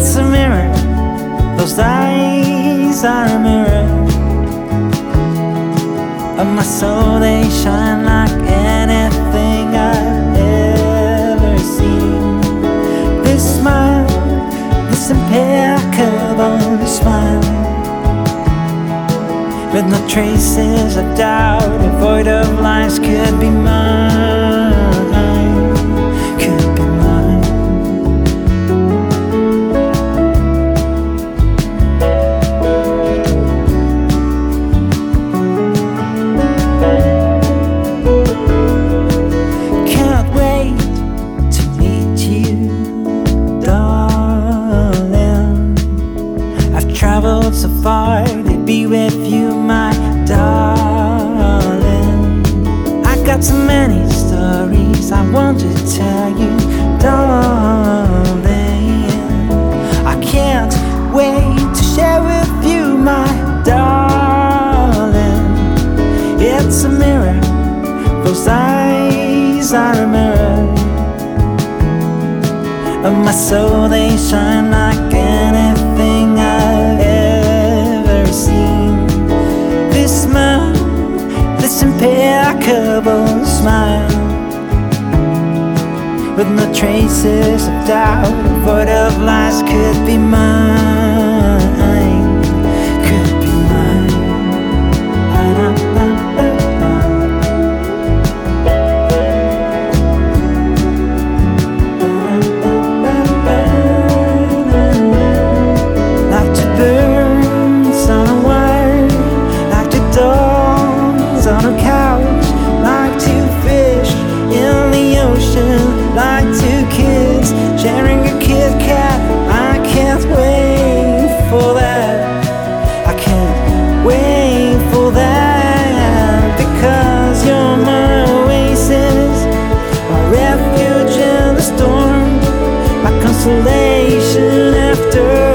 It's a mirror, those eyes are a mirror of my soul. They shine like anything I've ever seen. This smile, this impeccable smile, with no traces of doubt, devoid of lies, could be mine, could be mine. Can't wait to meet you, darling. I've traveled so far to be with you, my darling. I got so many stories I want to tell you, darling. I can't wait to share with you, my darling. It's a mirror, those eyes are a mirror of my soul. They shine like anything I've ever seen. This smile, this impeccable smile, with no traces of doubt, void of lies, could be mine, could be mine. Like two birds on a wire, like two dogs on a couch, like two fish in the ocean, like two kids sharing a Kit Kat. I can't wait for that, I can't wait for that, because you're my oasis, my refuge in the storm, my consolation after